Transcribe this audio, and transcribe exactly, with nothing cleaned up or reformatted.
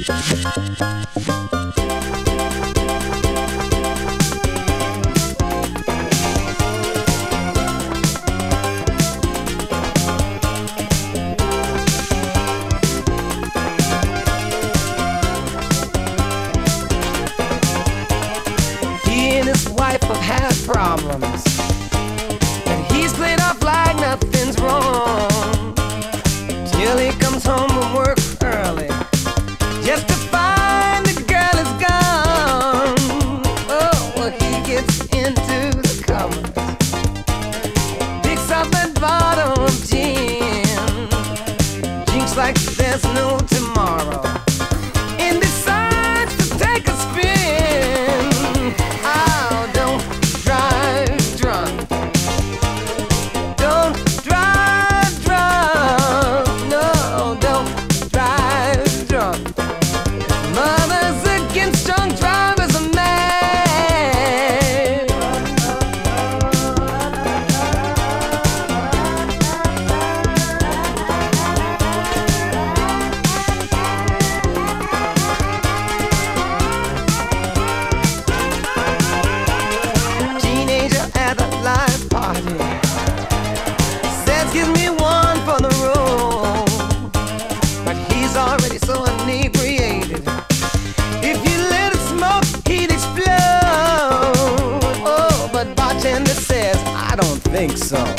He and his wife have had problems, and he's played off like nothing's wrong, till he comes home from work early, just to find the girl is gone. Oh, well, he gets into the cupboard, picks up that bottle of gin, drinks like there's no tomorrow, and decides to take a spin. Oh, don't drive drunk. Don't drive drunk. No, don't drive drunk. Mother's against drunk drivers are mad. Teenager at a live party says, "Give me one for the road," but he's already so inebriated. If you let it smoke, he'd explode. Oh, but bartender says, "I don't think so."